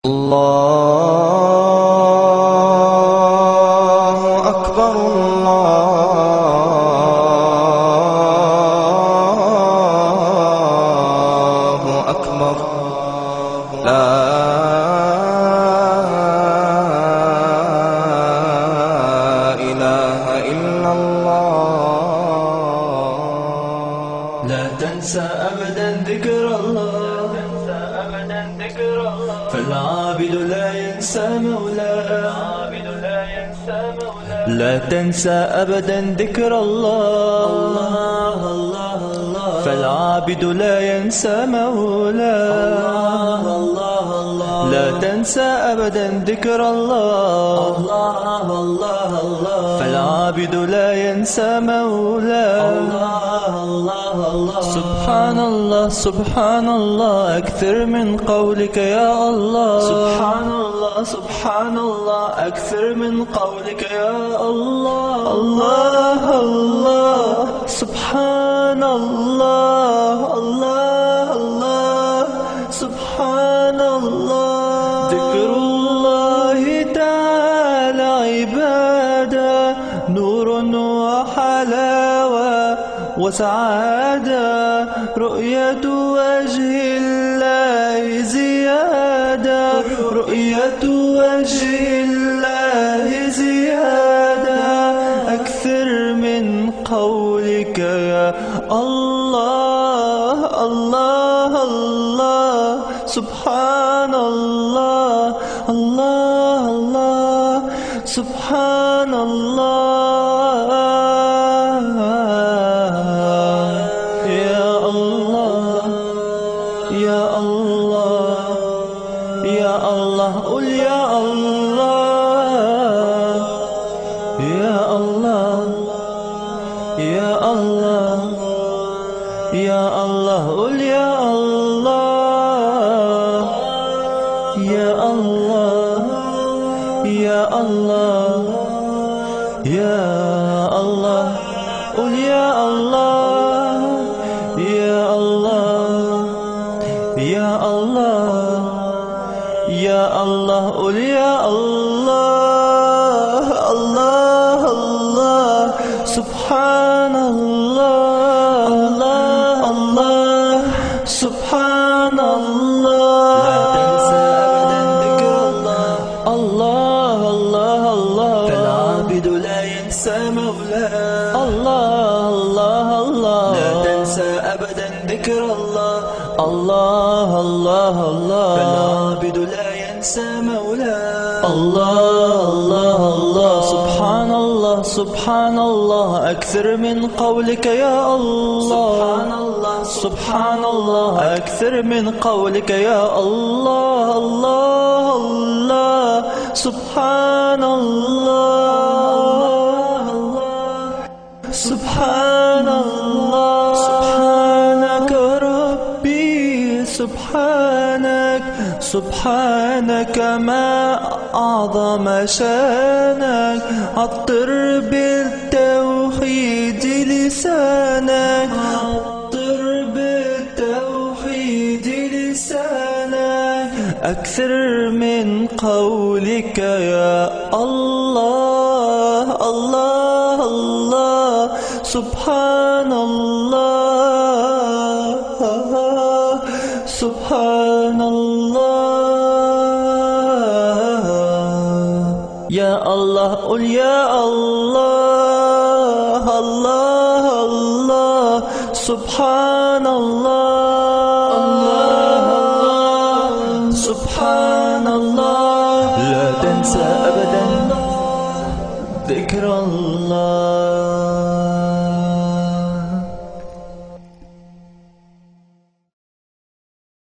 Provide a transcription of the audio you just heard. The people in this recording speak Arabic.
الله أكبر الله أكبر لا إله إلا الله. لا تنسى أبدا ذكر الله، فالعابد لا ينسى مولاه. لا تنسى أبدا ذكر الله، فالعابد لا ينسى مولاه. لا تنسى أبدا ذكر الله، فالعابد لا ينسى مولاه. سبحان الله سبحان الله أكثر من قولك يا الله. سبحان الله سبحان الله أكثر من قولك يا الله. الله الله سبحان الله الله الله سبحان الله. ذكر الله تعالى عبادة، نور وحلاوة وسعادة، رؤية وجه الله زيادة، رؤية وجه الله زيادة، أكثر من قولك يا الله. الله الله سبحان الله الله الله سبحان الله. يا الله يا الله يا الله قل يا الله. يا الله يا الله يا الله قل يا الله. يا الله يا الله يا الله قل يا الله. يا الله يا الله يا الله قل يا الله. الله الله سبحان الله الله الله سبحان الله. لا تنسى أبدا ذكر الله، الله الله الله، فالعابد لا ينسى مولاه. الله الله الله لا تنسى أبدا ذكر الله، الله الله الله، فالعابد لا ينسى مولاه. الله الله الله سبحان الله سبحان الله أكثر من قولك يا الله. سبحان الله سبحان الله أكثر من قولك يا الله. الله الله سبحان الله سبحان الله. سبحانك ربي سبحانك، سبحانك ما أعظم شانك، عطر بالتوحيد لسانك، عطر بالتوحيد لسانك، أكثر من قولك يا الله. الله الله سبحان الله سبحان الله. يا الله قل يا الله. الله الله سبحان الله الله سبحان الله. لا تنسى أبدا ذكر الله.